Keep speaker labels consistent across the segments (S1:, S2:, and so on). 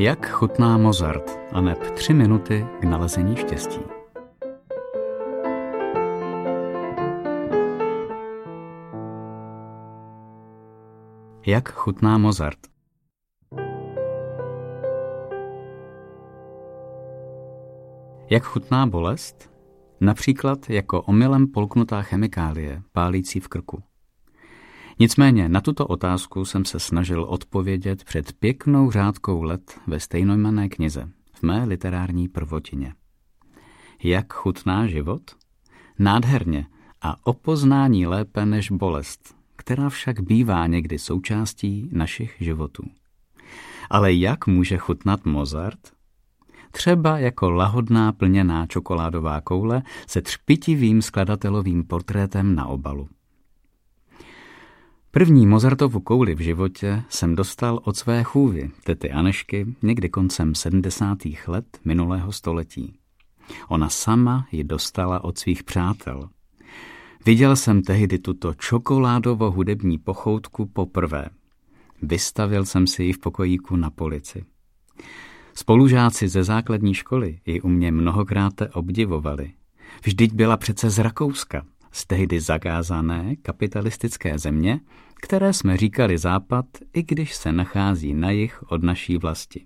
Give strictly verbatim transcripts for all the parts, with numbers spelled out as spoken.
S1: Jak chutná Mozart, aneb tři minuty k nalezení štěstí. Jak chutná Mozart. Jak chutná bolest? Například jako omylem polknutá chemikálie, pálící v krku. Nicméně na tuto otázku jsem se snažil odpovědět před pěknou řádkou let ve stejnojmenné knize, v mé literární prvotině. Jak chutná život? Nádherně a o poznání lépe než bolest, která však bývá někdy součástí našich životů. Ale jak může chutnat Mozart? Třeba jako lahodná plněná čokoládová koule se třpitivým skladatelovým portrétem na obalu. První Mozartovu kouli v životě jsem dostal od své chůvy, tety Anešky, někdy koncem sedmdesátých let minulého století. Ona sama ji dostala od svých přátel. Viděl jsem tehdy tuto čokoládovo-hudební pochoutku poprvé. Vystavil jsem si ji v pokojíku na polici. Spolužáci ze základní školy ji u mě mnohokrát obdivovali. Vždyť byla přece z Rakouska, z tehdy zakázané kapitalistické země, které jsme říkali Západ, i když se nachází na jih od naší vlasti.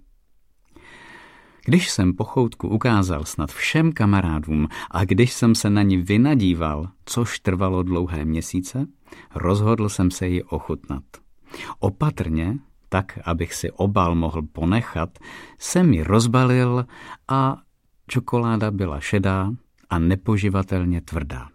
S1: Když jsem pochoutku ukázal snad všem kamarádům a když jsem se na ní vynadíval, což trvalo dlouhé měsíce, rozhodl jsem se ji ochutnat. Opatrně, tak abych si obal mohl ponechat, jsem ji rozbalil a čokoláda byla šedá a nepoživatelně tvrdá.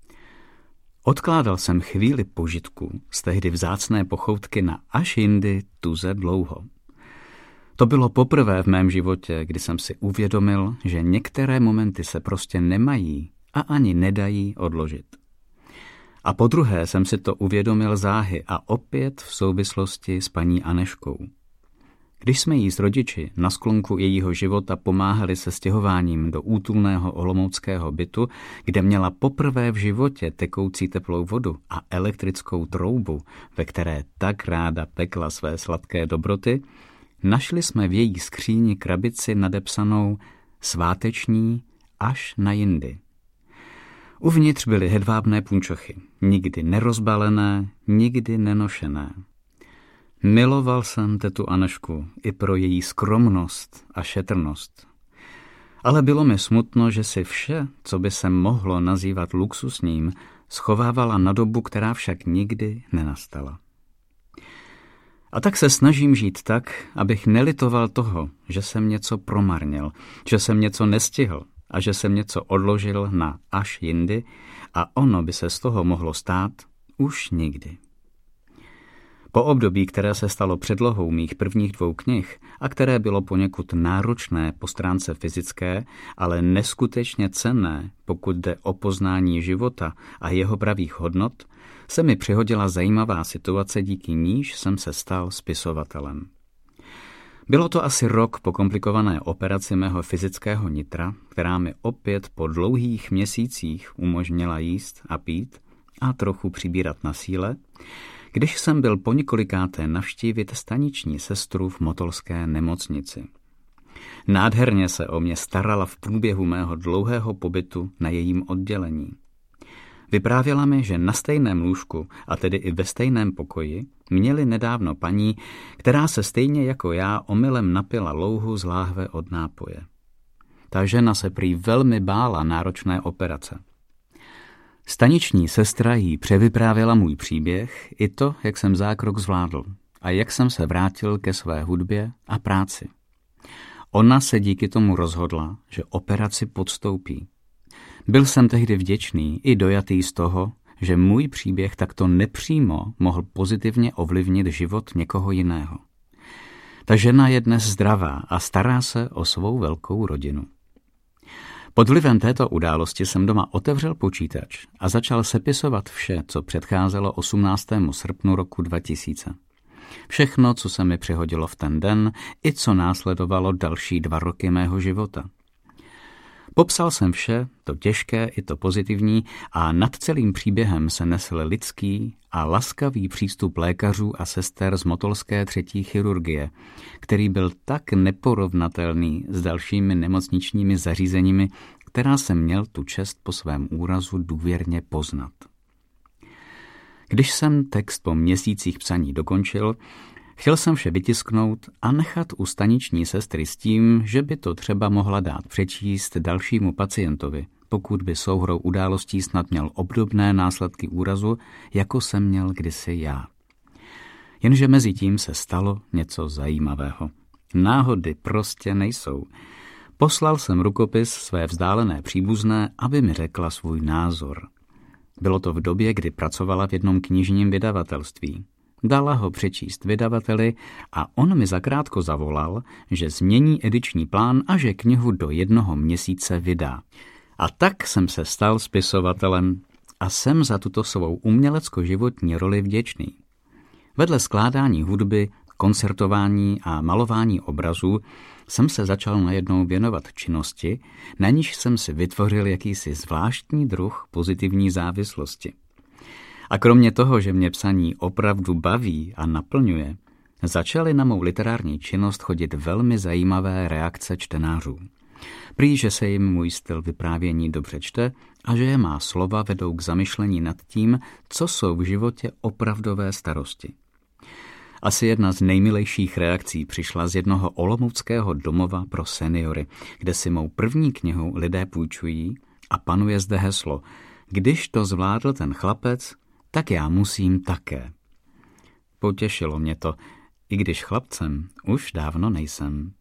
S1: Odkládal jsem chvíli požitku z tehdy vzácné pochoutky na až jindy tuze dlouho. To bylo poprvé v mém životě, kdy jsem si uvědomil, že některé momenty se prostě nemají a ani nedají odložit. A podruhé jsem si to uvědomil záhy a opět v souvislosti s paní Aneškou. Když jsme jí s rodiči na sklonku jejího života pomáhali se stěhováním do útulného olomouckého bytu, kde měla poprvé v životě tekoucí teplou vodu a elektrickou troubu, ve které tak ráda pekla své sladké dobroty, našli jsme v její skříni krabici nadepsanou sváteční až na jindy. Uvnitř byly hedvábné punčochy, nikdy nerozbalené, nikdy nenošené. Miloval jsem tetu Anešku i pro její skromnost a šetrnost. Ale bylo mi smutno, že si vše, co by se mohlo nazývat luxusním, schovávala na dobu, která však nikdy nenastala. A tak se snažím žít tak, abych nelitoval toho, že jsem něco promarnil, že jsem něco nestihl a že jsem něco odložil na až jindy a ono by se z toho mohlo stát už nikdy. Po období, které se stalo předlohou mých prvních dvou knih a které bylo poněkud náročné po stránce fyzické, ale neskutečně cenné, pokud jde o poznání života a jeho pravých hodnot, se mi přihodila zajímavá situace, díky níž jsem se stal spisovatelem. Bylo to asi rok po komplikované operaci mého fyzického nitra, která mi opět po dlouhých měsících umožnila jíst a pít a trochu přibírat na síle, když jsem byl po několikáté navštívit staniční sestru v motolské nemocnici. Nádherně se o mě starala v průběhu mého dlouhého pobytu na jejím oddělení. Vyprávěla mi, že na stejném lůžku, a tedy i ve stejném pokoji, měli nedávno paní, která se stejně jako já omylem napila louhu z láhve od nápoje. Ta žena se prý velmi bála náročné operace. Staniční sestra jí převyprávěla můj příběh i to, jak jsem zákrok zvládl a jak jsem se vrátil ke své hudbě a práci. Ona se díky tomu rozhodla, že operaci podstoupí. Byl jsem tehdy vděčný i dojatý z toho, že můj příběh takto nepřímo mohl pozitivně ovlivnit život někoho jiného. Ta žena je dnes zdravá a stará se o svou velkou rodinu. Pod vlivem této události jsem doma otevřel počítač a začal sepisovat vše, co předcházelo osmnáctému srpnu roku dva tisíce. Všechno, co se mi přihodilo v ten den, i co následovalo další dva roky mého života. Popsal jsem vše, to těžké i to pozitivní, a nad celým příběhem se nesl lidský a laskavý přístup lékařů a sester z motolské třetí chirurgie, který byl tak neporovnatelný s dalšími nemocničními zařízeními, která jsem měl tu čest po svém úrazu důvěrně poznat. Když jsem text po měsících psaní dokončil, chtěl jsem vše vytisknout a nechat u staniční sestry s tím, že by to třeba mohla dát přečíst dalšímu pacientovi, pokud by souhrou událostí snad měl obdobné následky úrazu, jako jsem měl kdysi já. Jenže mezi tím se stalo něco zajímavého. Náhody prostě nejsou. Poslal jsem rukopis své vzdálené příbuzné, aby mi řekla svůj názor. Bylo to v době, kdy pracovala v jednom knižním vydavatelství. Dala ho přečíst vydavateli a on mi zakrátko zavolal, že změní ediční plán a že knihu do jednoho měsíce vydá. A tak jsem se stal spisovatelem a jsem za tuto svou umělecko-životní roli vděčný. Vedle skládání hudby, koncertování a malování obrazů jsem se začal najednou věnovat činnosti, na níž jsem si vytvořil jakýsi zvláštní druh pozitivní závislosti. A kromě toho, že mě psaní opravdu baví a naplňuje, začaly na mou literární činnost chodit velmi zajímavé reakce čtenářů. Prý, že se jim můj styl vyprávění dobře čte a že je má slova vedou k zamyšlení nad tím, co jsou v životě opravdové starosti. Asi jedna z nejmilejších reakcí přišla z jednoho olomouckého domova pro seniory, kde si mou první knihu lidé půjčují a panuje zde heslo: když to zvládl ten chlapec, tak já musím také. Potěšilo mě to, i když chlapcem už dávno nejsem.